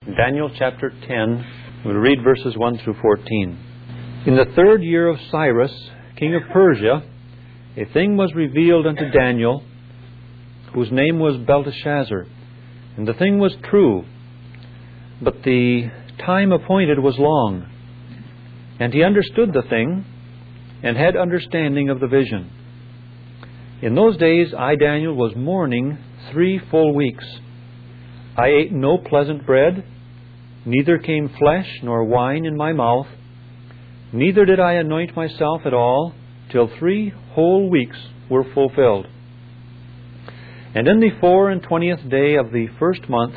Daniel chapter 10, we'll read verses 1 through 14. In the 3rd year of Cyrus, king of Persia, a thing was revealed unto Daniel, whose name was Belteshazzar. And the thing was true, but the time appointed was long. And he understood the thing, and had understanding of the vision. In those days I, Daniel, was mourning 3 full weeks. I ate no pleasant bread, neither came flesh nor wine in my mouth, neither did I anoint myself at all, till 3 whole weeks were fulfilled. And in the 24th day of the 1st month,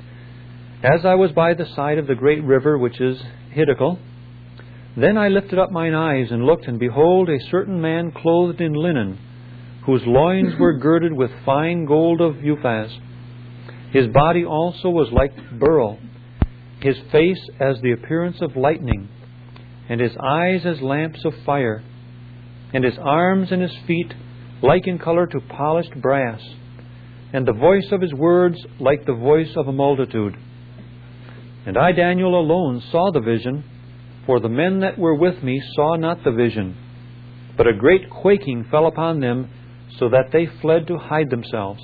as I was by the side of the great river which is Hiddekel, then I lifted up mine eyes and looked, and behold, a certain man clothed in linen, whose loins were girded with fine gold of Uphaz. His body also was like beryl, his face as the appearance of lightning, and his eyes as lamps of fire, and his arms and his feet like in color to polished brass, and the voice of his words like the voice of a multitude. And I, Daniel, alone saw the vision, for the men that were with me saw not the vision. But a great quaking fell upon them, so that they fled to hide themselves.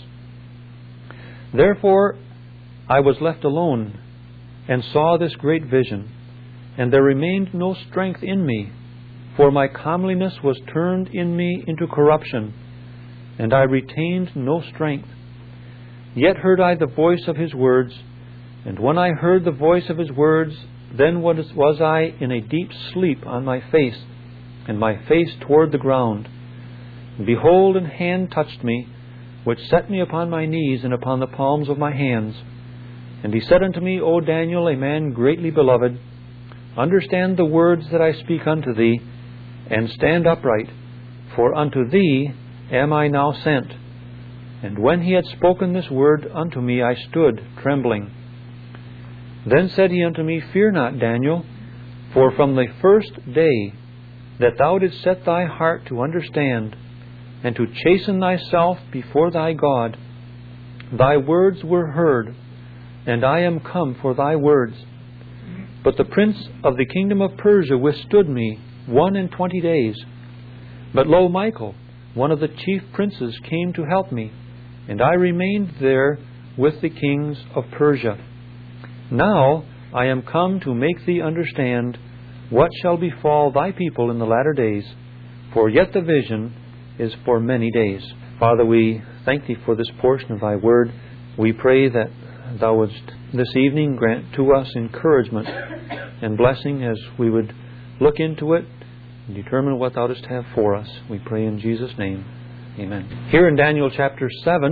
Therefore I was left alone, and saw this great vision, and there remained no strength in me, for my comeliness was turned in me into corruption, and I retained no strength. Yet heard I the voice of his words, and when I heard the voice of his words, then was I in a deep sleep on my face, and my face toward the ground. And behold, an hand touched me, which set me upon my knees and upon the palms of my hands. And he said unto me, O Daniel, a man greatly beloved, understand the words that I speak unto thee, and stand upright, for unto thee am I now sent. And when he had spoken this word unto me, I stood trembling. Then said he unto me, Fear not, Daniel, for from the first day that thou didst set thy heart to understand, and to chasten thyself before thy God, thy words were heard, and I am come for thy words. But the prince of the kingdom of Persia withstood me 21 days. But lo, Michael, one of the chief princes, came to help me, and I remained there with the kings of Persia. Now I am come to make thee understand what shall befall thy people in the latter days, for yet the vision is for many days. Father, we thank thee for this portion of thy word. We pray that thou wouldst this evening grant to us encouragement and blessing as we would look into it and determine what thou dost have for us. We pray in Jesus' name. Amen. Here in Daniel chapter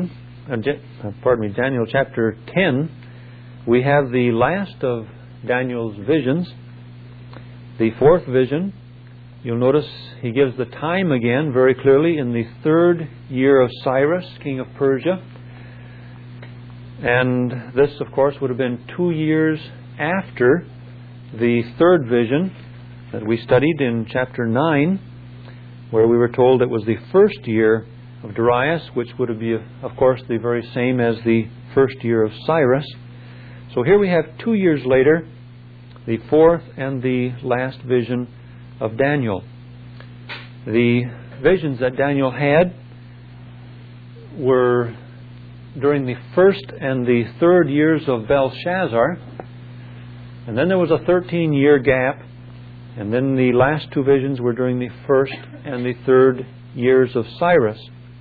Daniel chapter 10, we have the last of Daniel's visions, the 4th vision. You'll notice he gives the time again very clearly, in the 3rd year of Cyrus, king of Persia. And this, of course, would have been 2 years after the 3rd vision that we studied in chapter 9, where we were told it was the 1st year of Darius, which would be, of course, the very same as the 1st year of Cyrus. So here we have 2 years later, the 4th and the last vision of Daniel. The visions that Daniel had were during the 1st and the 3rd years of Belshazzar, and then there was a 13-year gap, and then the last 2 visions were during the 1st and the 3rd years of Cyrus.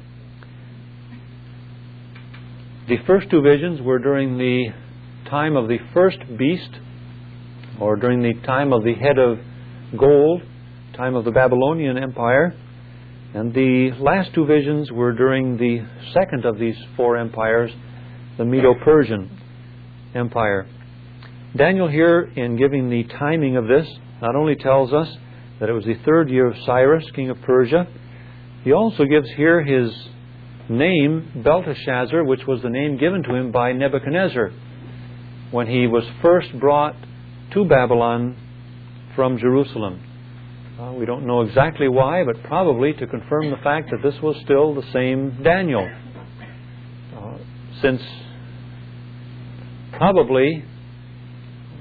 The first 2 visions were during the time of the first beast, or during the time of the head of gold, time of the Babylonian Empire, and the last 2 visions were during the second of these 4 empires, the Medo-Persian Empire. Daniel here, in giving the timing of this, not only tells us that it was the 3rd year of Cyrus, king of Persia, he also gives here his name, Belteshazzar, which was the name given to him by Nebuchadnezzar when he was first brought to Babylon from Jerusalem. We don't know exactly why, but probably to confirm the fact that this was still the same Daniel. Since probably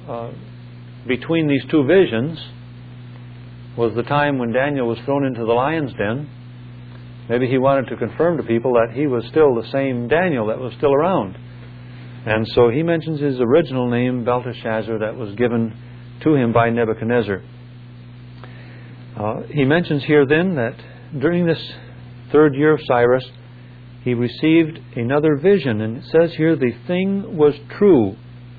between these two visions was the time when Daniel was thrown into the lion's den. Maybe he wanted to confirm to people that he was still the same Daniel that was still around. And so he mentions his original name, Belteshazzar, that was given to him by Nebuchadnezzar. He mentions here then that during this third year of Cyrus, he received another vision. And it says here, the thing was true.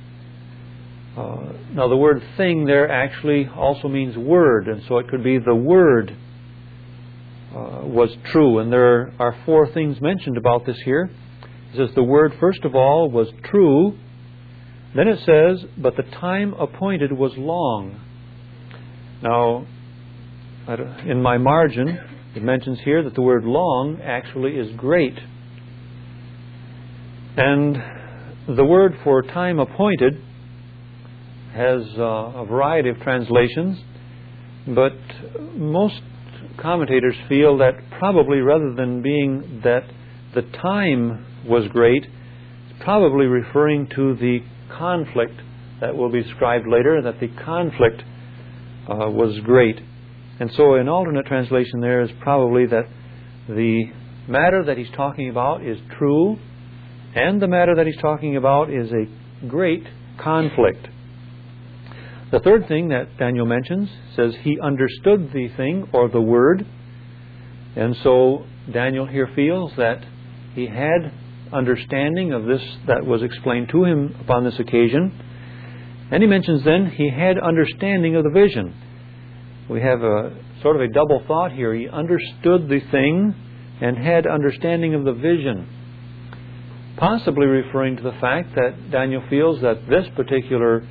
Now the word thing there actually also means word. And so it could be the word was true. And there are four things mentioned about this here. It says the word, first of all, was true. Then it says, but the time appointed was long. Now, in my margin, it mentions here that the word long actually is great. And the word for time appointed has a variety of translations, but most commentators feel that probably rather than being that the time was great, it's probably referring to the conflict that will be described later, that the conflict was great. And so an alternate translation there is probably that the matter that he's talking about is true, and the matter that he's talking about is a great conflict. The third thing that Daniel mentions says he understood the thing or the word. And so Daniel here feels that he had understanding of this that was explained to him upon this occasion. And he mentions then he had understanding of the vision. We have a sort of a double thought here. He understood the thing and had understanding of the vision. Possibly referring to the fact that Daniel feels that this particular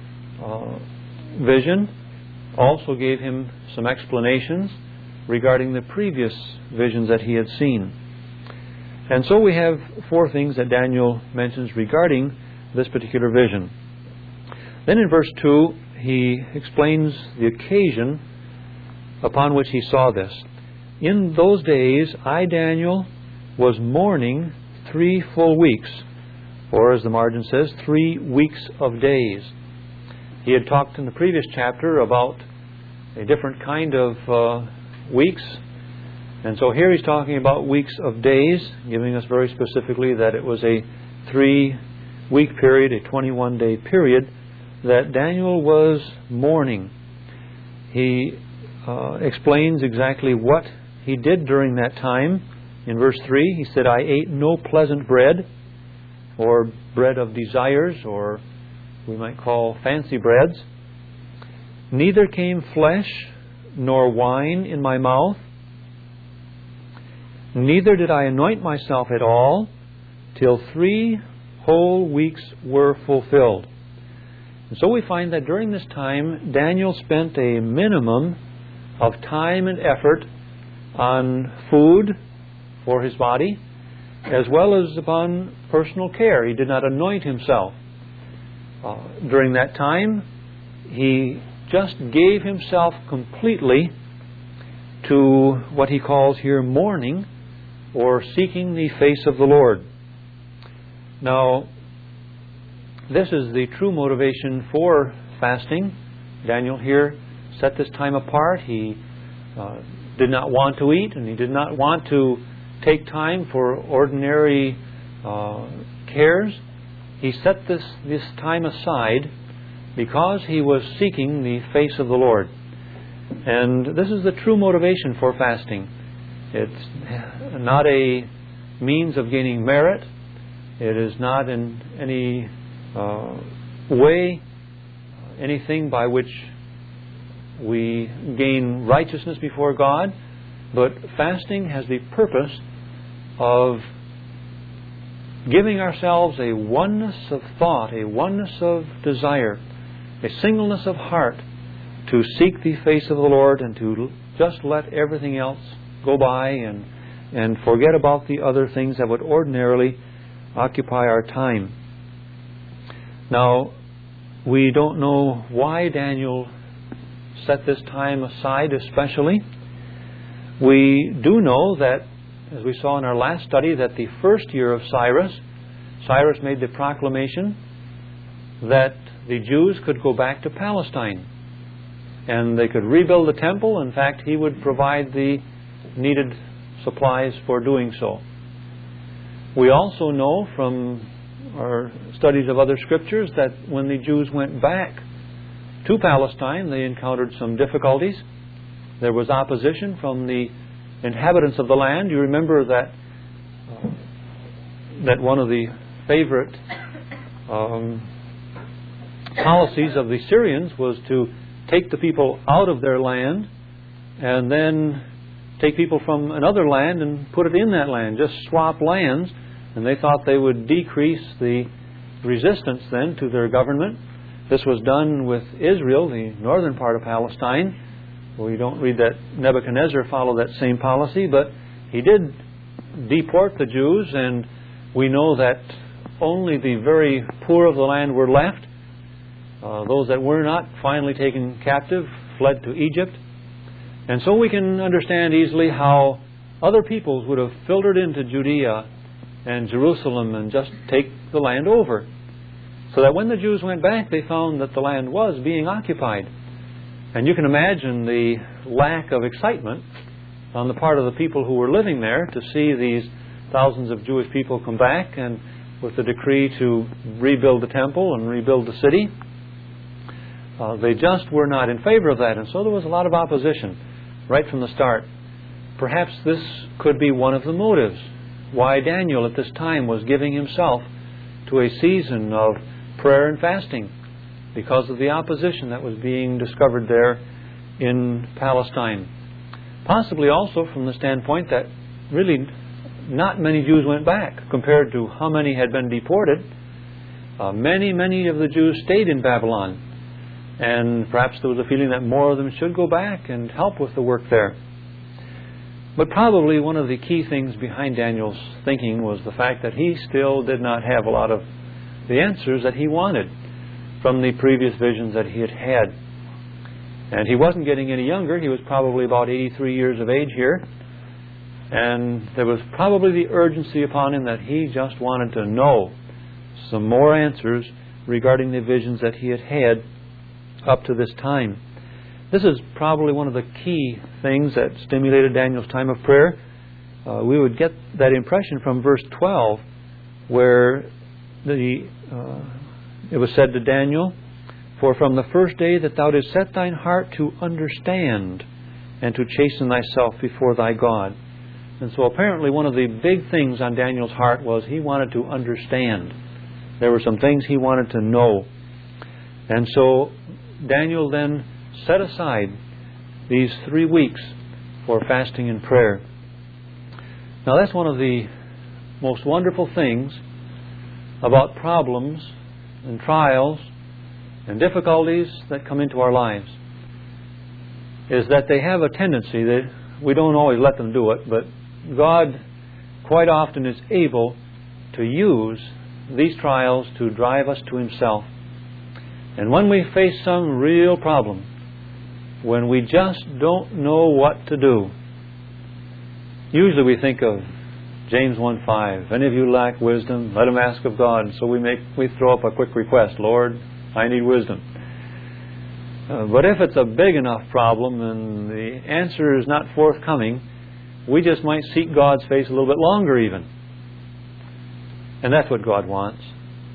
vision also gave him some explanations regarding the previous visions that he had seen. And so we have four things that Daniel mentions regarding this particular vision. Then in verse 2, he explains the occasion upon which he saw this. In those days, I, Daniel, was mourning 3 full weeks, or as the margin says, 3 weeks of days. He had talked in the previous chapter about a different kind of weeks. And so here he's talking about weeks of days, giving us very specifically that it was a 3-week period, a 21-day period, that Daniel was mourning. He explains exactly what he did during that time. In verse 3, he said, I ate no pleasant bread, or bread of desires, or we might call fancy breads. Neither came flesh nor wine in my mouth. Neither did I anoint myself at all, till 3 whole weeks were fulfilled. And so we find that during this time, Daniel spent a minimum of time and effort on food for his body, as well as upon personal care. He did not anoint himself. During that time, he just gave himself completely to what he calls here mourning, or seeking the face of the Lord. Now, this is the true motivation for fasting. Daniel here set this time apart. He did not want to eat, and he did not want to take time for ordinary cares. He set this time aside because he was seeking the face of the Lord. And this is the true motivation for fasting. It's not a means of gaining merit. It is not in any way anything by which we gain righteousness before God. But fasting has the purpose of giving ourselves a oneness of thought, a oneness of desire, a singleness of heart to seek the face of the Lord and to just let everything else go by and forget about the other things that would ordinarily occupy our time. Now, we don't know why Daniel set this time aside especially. We do know that, as we saw in our last study, that the first year of Cyrus made the proclamation that the Jews could go back to Palestine and they could rebuild the temple. In fact, he would provide the needed supplies for doing so. We also know from our studies of other scriptures that when the Jews went back to Palestine, they encountered some difficulties. There was opposition from the inhabitants of the land. You remember that one of the favorite policies of the Syrians was to take the people out of their land and then take people from another land and put it in that land, just swap lands. And they thought they would decrease the resistance then to their government. This was done with Israel, the northern part of Palestine. We don't read that Nebuchadnezzar followed that same policy, but he did deport the Jews, and we know that only the very poor of the land were left. Those that were not finally taken captive fled to Egypt. And so we can understand easily how other peoples would have filtered into Judea and Jerusalem and just take the land over. So that when the Jews went back, they found that the land was being occupied. And you can imagine the lack of excitement on the part of the people who were living there to see these thousands of Jewish people come back and with the decree to rebuild the temple and rebuild the city. They just were not in favor of that. And so there was a lot of opposition right from the start. Perhaps this could be one of the motives why Daniel at this time was giving himself to a season of prayer and fasting, because of the opposition that was being discovered there in Palestine. Possibly also from the standpoint that really not many Jews went back compared to how many had been deported. Many of the Jews stayed in Babylon, and perhaps there was a feeling that more of them should go back and help with the work there. But probably one of the key things behind Daniel's thinking was the fact that he still did not have a lot of the answers that he wanted from the previous visions that he had had. And he wasn't getting any younger. He was probably about 83 years of age here. And there was probably the urgency upon him that he just wanted to know some more answers regarding the visions that he had had up to this time. This is probably one of the key things that stimulated Daniel's time of prayer. We would get that impression from verse 12, where it was said to Daniel, "For from the first day that thou didst set thine heart to understand and to chasten thyself before thy God." And so apparently one of the big things on Daniel's heart was he wanted to understand. There were some things he wanted to know. And so Daniel then set aside these 3 weeks for fasting and prayer. Now that's one of the most wonderful things about problems and trials and difficulties that come into our lives, is that they have a tendency that we don't always let them do it, but God quite often is able to use these trials to drive us to Himself. And when we face some real problem, when we just don't know what to do, usually we think of James 1:5. If any of you lack wisdom, let him ask of God. So we throw up a quick request, Lord, I need wisdom. But if it's a big enough problem and the answer is not forthcoming, we just might seek God's face a little bit longer even. And that's what God wants.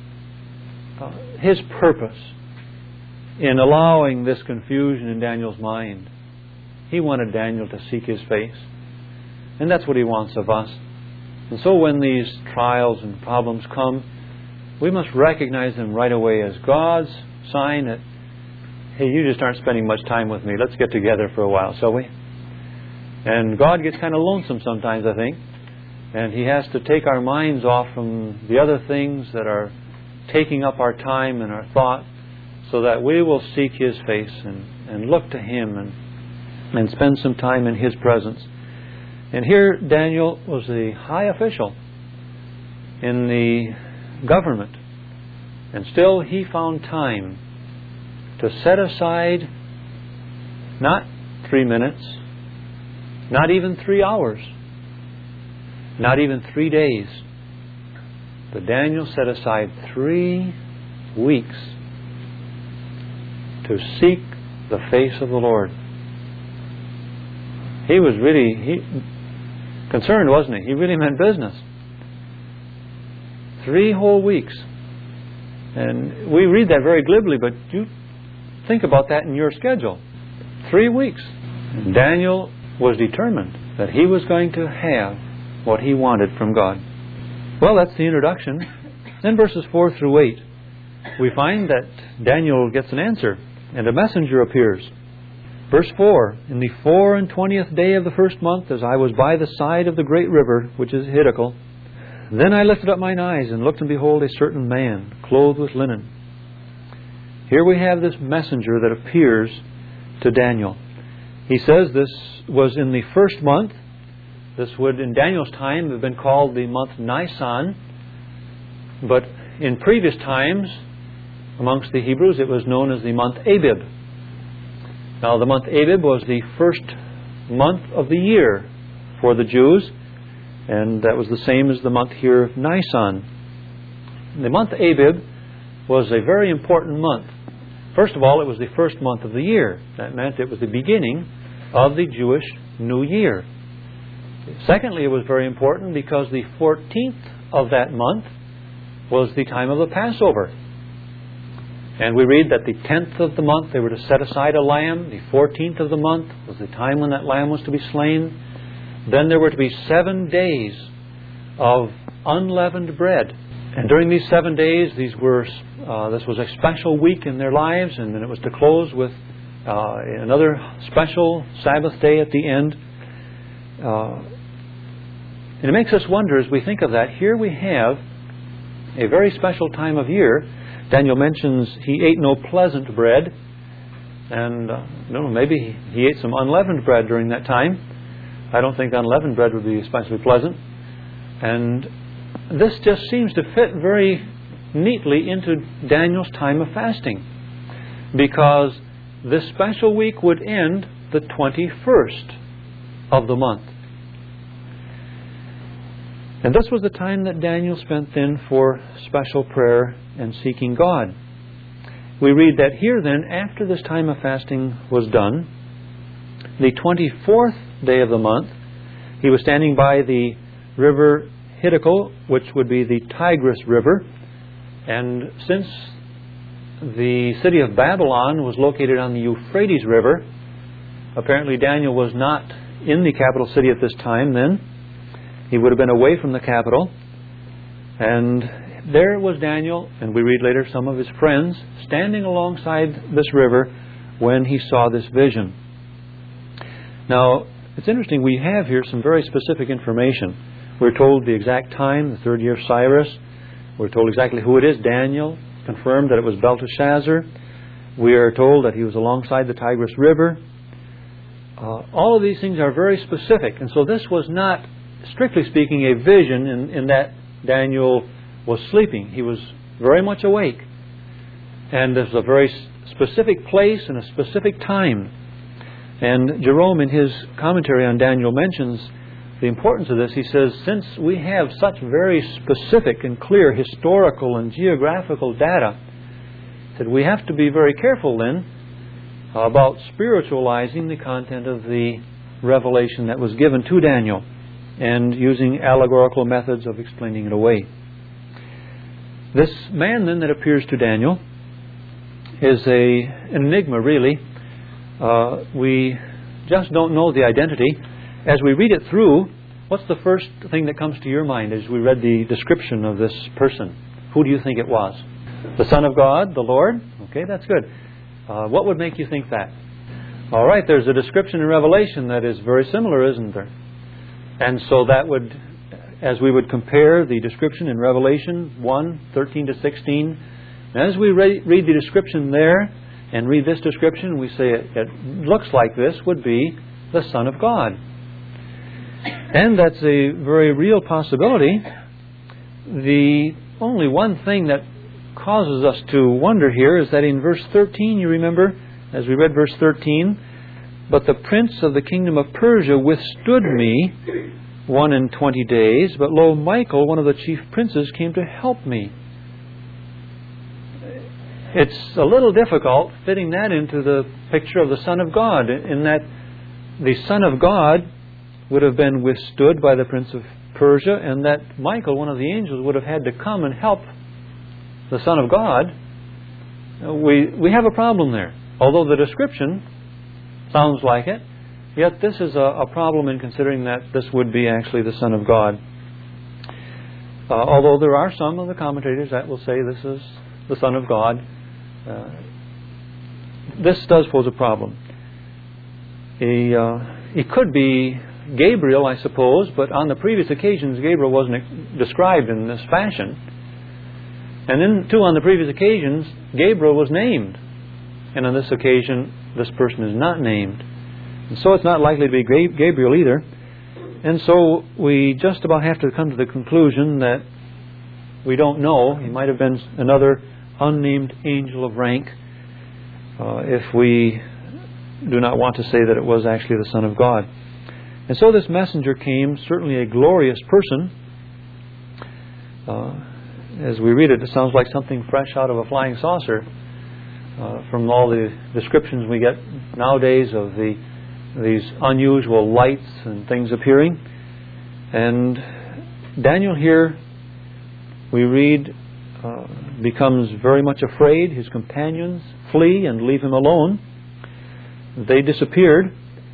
His purpose in allowing this confusion in Daniel's mind, He wanted Daniel to seek His face. And that's what He wants of us. And so when these trials and problems come, we must recognize them right away as God's sign that, hey, you just aren't spending much time with me. Let's get together for a while, shall we? And God gets kind of lonesome sometimes, I think. And He has to take our minds off from the other things that are taking up our time and our thought, so that we will seek His face and look to Him and spend some time in His presence. And here Daniel was the high official in the government. And still he found time to set aside not 3 minutes, not even 3 hours, not even 3 days. But Daniel set aside 3 weeks to seek the face of the Lord. He was really concerned, wasn't he? He really meant business. 3 whole weeks. And we read that very glibly, but you think about that in your schedule. 3 weeks. And Daniel was determined that he was going to have what he wanted from God. Well, that's the introduction. Then verses 4 through 8, we find that Daniel gets an answer, and a messenger appears. Verse 4, in the 24th day of the first month, as I was by the side of the great river, which is Hiddekel, then I lifted up mine eyes, and looked, and behold, a certain man, clothed with linen. Here we have this messenger that appears to Daniel. He says this was in the first month. This would, in Daniel's time, have been called the month Nisan. But in previous times, amongst the Hebrews, it was known as the month Abib. Now, the month Abib was the first month of the year for the Jews, and that was the same as the month here, Nisan. The month Abib was a very important month. First of all, it was the first month of the year. That meant it was the beginning of the Jewish New Year. Secondly, it was very important because the 14th of that month was the time of the Passover. And we read that the 10th of the month they were to set aside a lamb. The 14th of the month was the time when that lamb was to be slain. Then there were to be 7 days of unleavened bread. And during these 7 days, this was a special week in their lives, and then it was to close with another special Sabbath day at the end. And it makes us wonder as we think of that. Here we have a very special time of year. Daniel mentions he ate no pleasant bread, and maybe he ate some unleavened bread during that time. I don't think unleavened bread would be especially pleasant. And this just seems to fit very neatly into Daniel's time of fasting, because this special week would end the 21st of the month. And this was the time that Daniel spent then for special prayer and seeking God. We read that here then, after this time of fasting was done, the 24th day of the month, he was standing by the river Hiddekel, which would be the Tigris River. And since the city of Babylon was located on the Euphrates River, apparently Daniel was not in the capital city at this time then. He would have been away from the capital. And there was Daniel, and we read later some of his friends, standing alongside this river when he saw this vision. Now, it's interesting, we have here some very specific information. We're told the exact time, the 3rd year of Cyrus. We're told exactly who it is, Daniel. Confirmed that it was Belteshazzar. We are told that he was alongside the Tigris River. All of these things are very specific. And so this was not, strictly speaking, a vision in that Daniel was sleeping. He was very much awake. And there's a very specific place and a specific time. And Jerome, in his commentary on Daniel, mentions the importance of this. He says, since we have such very specific and clear historical and geographical data, that we have to be very careful then about spiritualizing the content of the revelation that was given to Daniel and using allegorical methods of explaining it away. This man then that appears to Daniel is an enigma, really. We just don't know the identity. As we read it through, what's the first thing that comes to your mind as we read the description of this person? Who do you think it was? The Son of God, the Lord? Okay, that's good. What would make you think that? All right, there's a description in Revelation that is very similar, isn't there? And so that would, as we would compare the description in Revelation 1:13-16, as we read the description there and read this description, we say it looks like this would be the Son of God. And that's a very real possibility. The only one thing that causes us to wonder here is that in verse 13, you remember, as we read verse 13, but the prince of the kingdom of Persia withstood me 21 days, but lo, Michael, one of the chief princes, came to help me. it's a little difficult fitting that into the picture of the Son of God, in that the Son of God would have been withstood by the Prince of Persia, and that Michael, one of the angels, would have had to come and help the Son of God. We have a problem there. Although the description sounds like it, yet this is a problem in considering that this would be actually the Son of God. Although there are some of the commentators that will say this is the Son of God, this does pose a problem. It could be Gabriel, I suppose, but on the previous occasions Gabriel wasn't described in this fashion. And then, too, on the previous occasions, Gabriel was named. And on this occasion, this person is not named. And so it's not likely to be Gabriel either. And so we just about have to come to the conclusion that we don't know. He might have been another unnamed angel of rank, if we do not want to say that it was actually the Son of God. And so this messenger came, certainly a glorious person. As we read it, it sounds like something fresh out of a flying saucer, from all the descriptions we get nowadays of these unusual lights and things appearing. And Daniel here, we read, becomes very much afraid. His companions flee and leave him alone. They disappeared.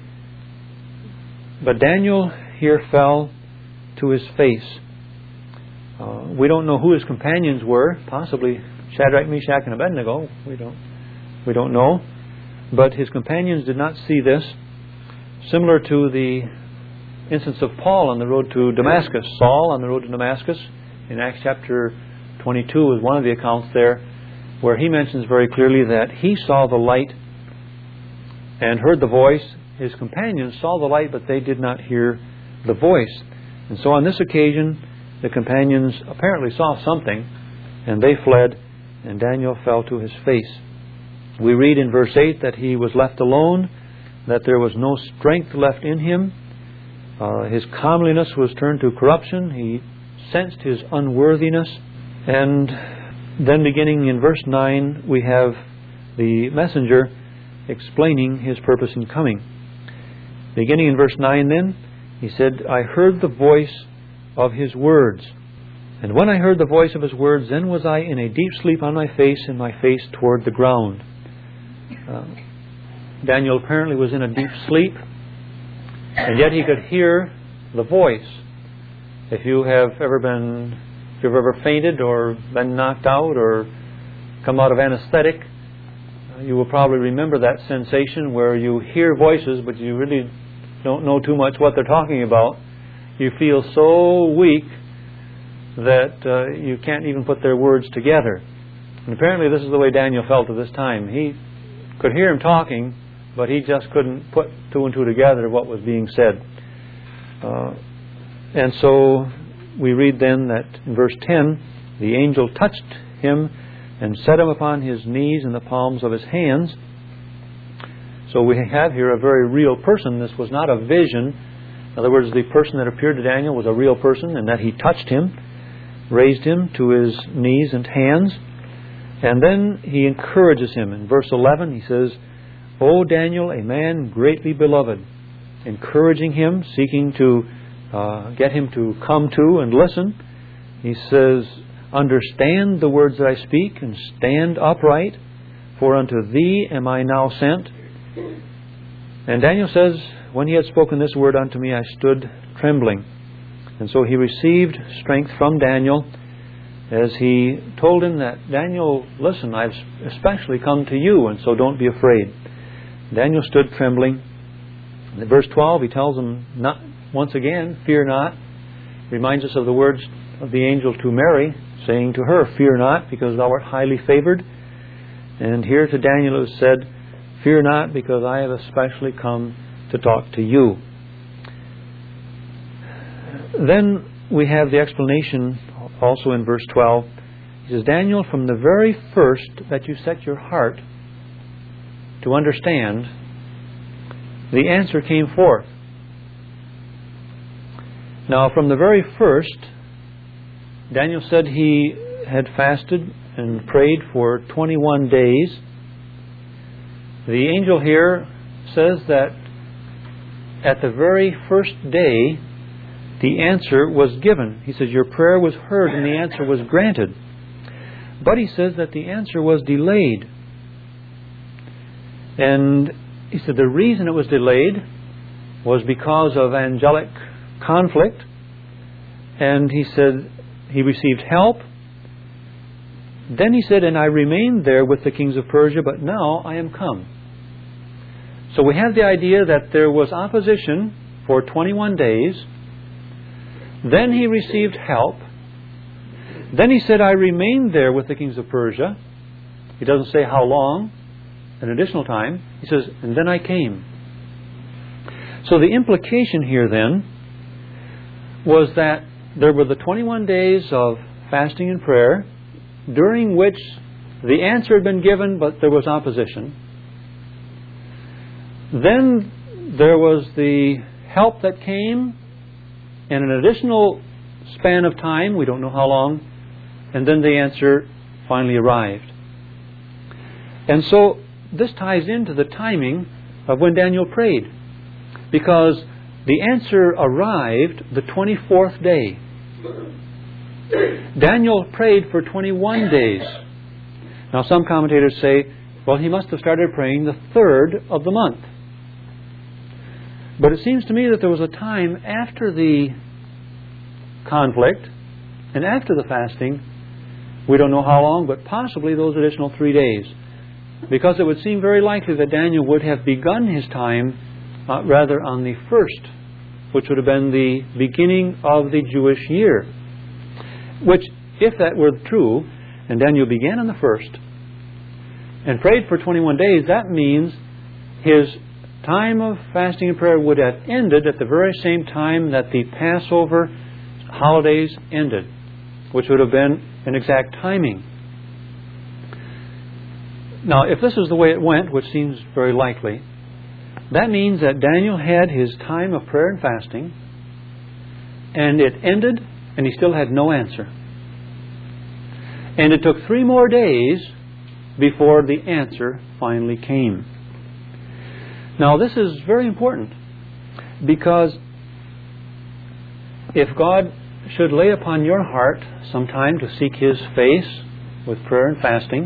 But Daniel here fell to his face. We don't know who his companions were. Possibly Shadrach, Meshach, and Abednego. We don't know. But his companions did not see this. Similar to the instance of Paul on the road to Damascus. Saul on the road to Damascus. In Acts chapter 22 is one of the accounts there, where he mentions very clearly that he saw the light and heard the voice. His companions saw the light, but they did not hear the voice. And so on this occasion, the companions apparently saw something, and they fled, and Daniel fell to his face. We read in verse 8 that he was left alone, that there was no strength left in him. His comeliness was turned to corruption. He sensed his unworthiness. And then beginning in verse 9, we have the messenger explaining his purpose in coming. Beginning in verse 9 then, he said, I heard the voice of his words. And when I heard the voice of his words, then was I in a deep sleep on my face, and my face toward the ground. Daniel apparently was in a deep sleep, and yet he could hear the voice. If you have ever fainted or been knocked out or come out of anesthetic, you will probably remember that sensation where you hear voices, but you really don't know too much what they're talking about. You feel so weak that you can't even put their words together. And apparently this is the way Daniel felt at this time. He could hear him talking, but he just couldn't put two and two together what was being said. And so we read then that in verse 10, the angel touched him and set him upon his knees in the palms of his hands. So we have here a very real person. This was not a vision. In other words, the person that appeared to Daniel was a real person, and that he touched him, raised him to his knees and hands, and then he encourages him. In verse 11 he says, O Daniel, a man greatly beloved, encouraging him, seeking to get him to come to and listen. He says, understand the words that I speak, and stand upright, for unto thee am I now sent. And Daniel says, when he had spoken this word unto me, I stood trembling. And so he received strength from Daniel, as he told him that, Daniel, listen, I've especially come to you, and so don't be afraid. Daniel stood trembling. In verse 12, he tells him, not once again, fear not. Reminds us of the words of the angel to Mary, saying to her, fear not, because thou art highly favored. And here to Daniel it was said, fear not, because I have especially come to talk to you. Then we have the explanation also in verse 12. He says, Daniel, from the very first that you set your heart to understand, the answer came forth. Now, from the very first, Daniel said he had fasted and prayed for 21 days. The angel here says that at the very first day, the answer was given. He says, your prayer was heard and the answer was granted. But he says that the answer was delayed. And he said the reason it was delayed was because of angelic conflict. And he said he received help. Then he said, and I remained there with the kings of Persia, but now I am come. So we have the idea that there was opposition for 21 days. Then he received help. Then he said, I remained there with the kings of Persia. He doesn't say how long, an additional time. He says, and then I came. So the implication here then was that there were the 21 days of fasting and prayer, during which the answer had been given, but there was opposition. Then there was the help that came, and an additional span of time, we don't know how long, and then the answer finally arrived. And so this ties into the timing of when Daniel prayed, because the answer arrived the 24th day. Daniel prayed for 21 days. Now some commentators say, well, he must have started praying the 3rd of the month. But it seems to me that there was a time after the conflict and after the fasting, we don't know how long, but possibly those additional 3 days. Because it would seem very likely that Daniel would have begun his time rather on the 1st, which would have been the beginning of the Jewish year. Which, if that were true, and Daniel began on the 1st and prayed for 21 days, that means his time of fasting and prayer would have ended at the very same time that the Passover holidays ended, which would have been an exact timing. Now, if this is the way it went, which seems very likely, that means that Daniel had his time of prayer and fasting, and it ended, and he still had no answer. And it took 3 more days before the answer finally came. Now, this is very important, because if God should lay upon your heart some time to seek His face with prayer and fasting,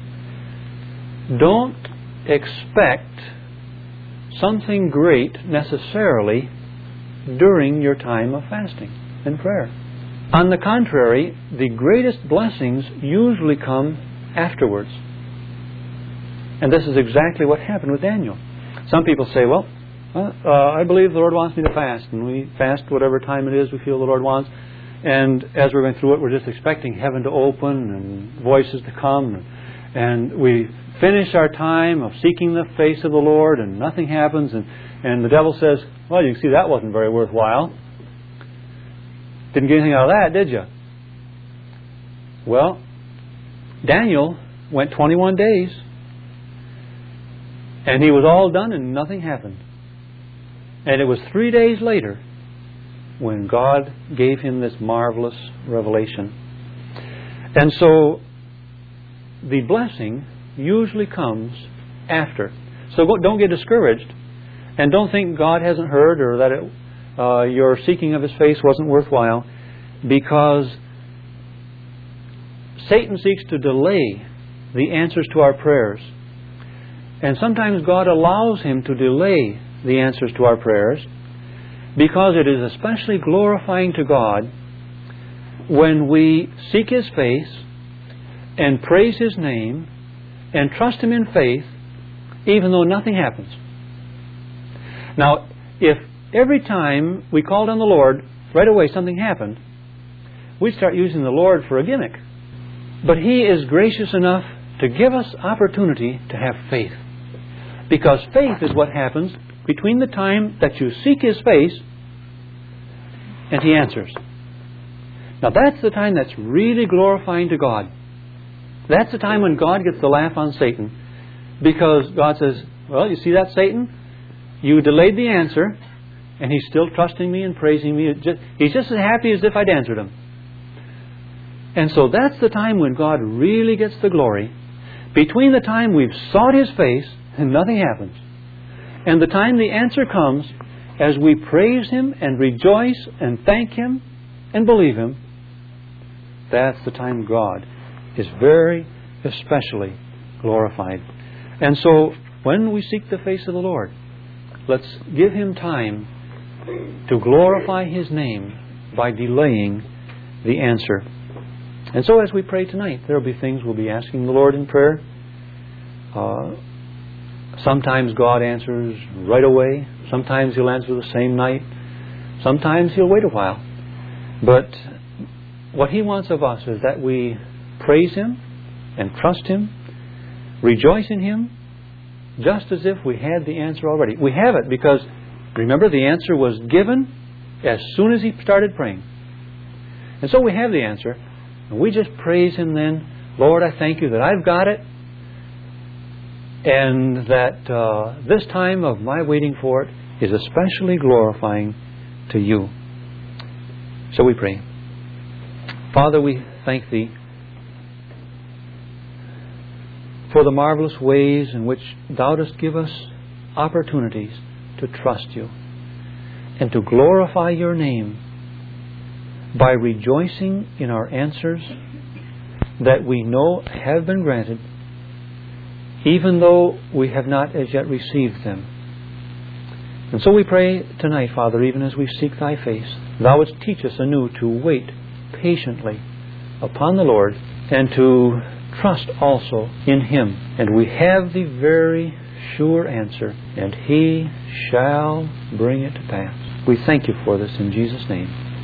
don't expect something great necessarily during your time of fasting and prayer. On the contrary, the greatest blessings usually come afterwards. And this is exactly what happened with Daniel. Some people say, well, I believe the Lord wants me to fast, and we fast whatever time it is we feel the Lord wants. And as we're going through it, we're just expecting heaven to open and voices to come. And we finish our time of seeking the face of the Lord, and nothing happens. And the devil says, well, you can see that wasn't very worthwhile. Didn't get anything out of that, did you? Well, Daniel went 21 days. And he was all done and nothing happened. And it was 3 days later when God gave him this marvelous revelation. And so the blessing usually comes after. So don't get discouraged. And don't think God hasn't heard, or that your seeking of His face wasn't worthwhile, because Satan seeks to delay the answers to our prayers. And sometimes God allows him to delay the answers to our prayers because it is especially glorifying to God when we seek His face and praise His name and trust Him in faith even though nothing happens. Now, if every time we called on the Lord, right away something happened, we'd start using the Lord for a gimmick. But He is gracious enough to give us opportunity to have faith. Because faith is what happens between the time that you seek His face and He answers. Now that's the time that's really glorifying to God. That's the time when God gets the laugh on Satan. Because God says, well, you see that, Satan? You delayed the answer, and he's still trusting me and praising me. He's just as happy as if I'd answered him. And so that's the time when God really gets the glory. Between the time we've sought His face and nothing happens, and the time the answer comes as we praise Him and rejoice and thank Him and believe Him, that's the time God is very especially glorified. And so when we seek the face of the Lord, let's give Him time to glorify His name by delaying the answer. And so as we pray tonight, there will be things we'll be asking the Lord in prayer. Sometimes God answers right away. Sometimes He'll answer the same night. Sometimes He'll wait a while. But what He wants of us is that we praise Him and trust Him, rejoice in Him, just as if we had the answer already. We have it because, remember, the answer was given as soon as he started praying. And so we have the answer. And we just praise Him then. Lord, I thank You that I've got it. And that this time of my waiting for it is especially glorifying to You. So we pray. Father, we thank Thee for the marvelous ways in which Thou dost give us opportunities to trust You and to glorify Your name by rejoicing in our answers that we know have been granted, even though we have not as yet received them. And so we pray tonight, Father, even as we seek Thy face, Thou wouldst teach us anew to wait patiently upon the Lord and to trust also in Him. And we have the very sure answer, and He shall bring it to pass. We thank You for this in Jesus' name.